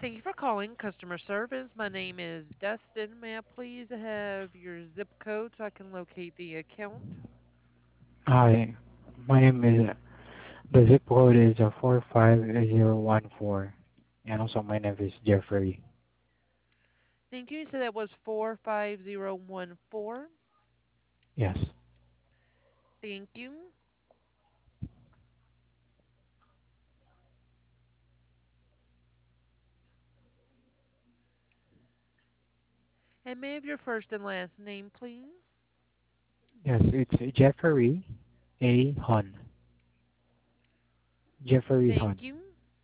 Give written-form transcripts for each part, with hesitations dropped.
Thank you for calling customer service. My name is Dustin. May I please have your zip code so I can locate the account? Hi, my name is, the zip code is 45014, and also my name is Jeffrey. Thank you. So that was 45014. Yes, Thank you. And may I have your first and last name, please? yes, it's Jeffrey A. Hun. Jeffrey Hun. Thank you.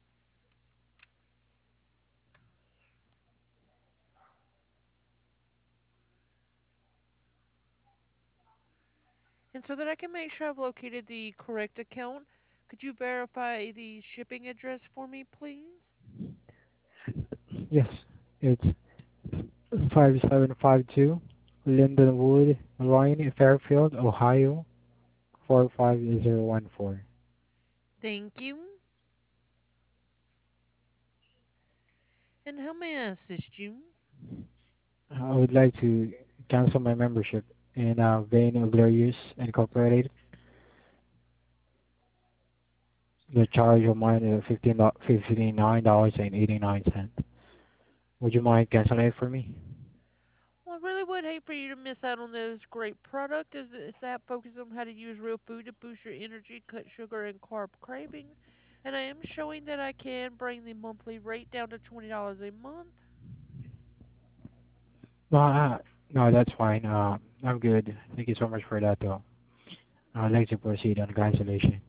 And so that I can make sure I've located the correct account, could you verify the shipping address for me, please? Yes, it's 5752 Lindenwood Line, Fairfield, Ohio 45014. Thank you. And how may I assist you? I would like to cancel my membership in Vain Glorious Incorporated. The charge of mine is $59.89. Would you mind canceling it for me? Well, I really would hate for you to miss out on this great product as this app focuses on how to use real food to boost your energy, cut sugar and carb cravings. And I am showing that I can bring the monthly rate down to $20 a month. No, no, that's fine. I'm good. Thank you so much for that, though. I'd like to proceed on cancellation.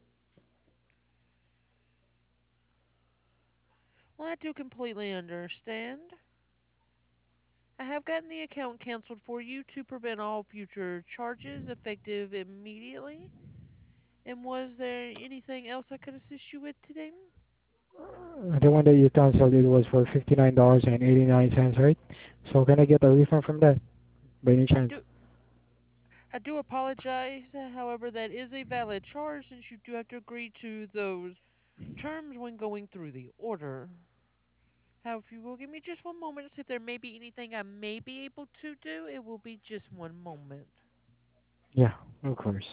Well, I do completely understand. I have gotten the account canceled for you to prevent all future charges effective immediately. And was there anything else I could assist you with today? The one that you canceled, it was for $59.89, right? So can I get a refund from that, by any I chance? do I do apologize. However, that is a valid charge since you do have to agree to those terms when going through the order. However, if you will give me just one moment to see if there may be anything I may be able to do, it will be just one moment. Yeah, of course.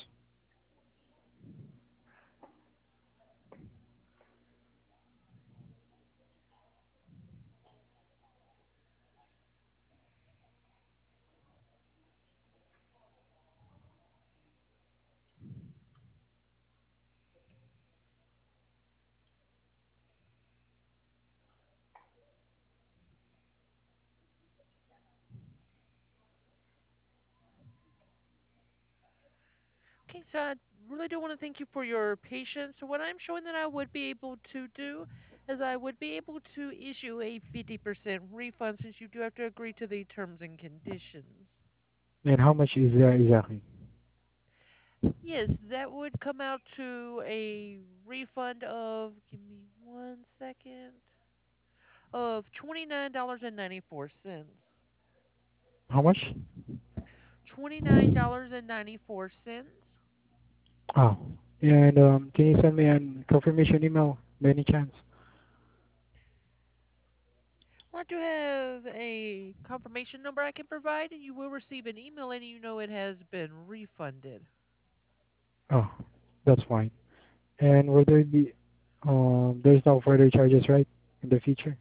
Okay, so I really do want to thank you for your patience. So what I'm showing that I would be able to do is I would be able to issue a 50% refund since you do have to agree to the terms and conditions. And how much is that exactly? Yes, that would come out to a refund of, give me one second, of $29.94. How much? $29.94. Oh, and can you send me a confirmation email, by any chance? Well, I do have a confirmation number I can provide, and you will receive an email letting you know it has been refunded. Oh, that's fine. And will there be, there's no further charges, right, in the future?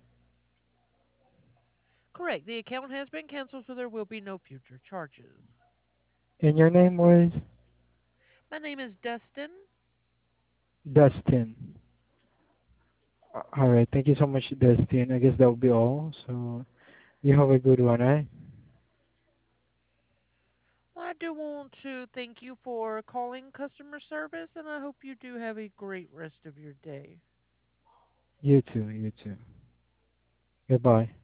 Correct. The account has been canceled, so there will be no future charges. And your name was My name is Dustin. Dustin. All right, thank you so much, Dustin. I guess that will be all. So you have a good one, eh? Well, I do want to thank you for calling customer service, and I hope you do have a great rest of your day. You too, you too. Goodbye.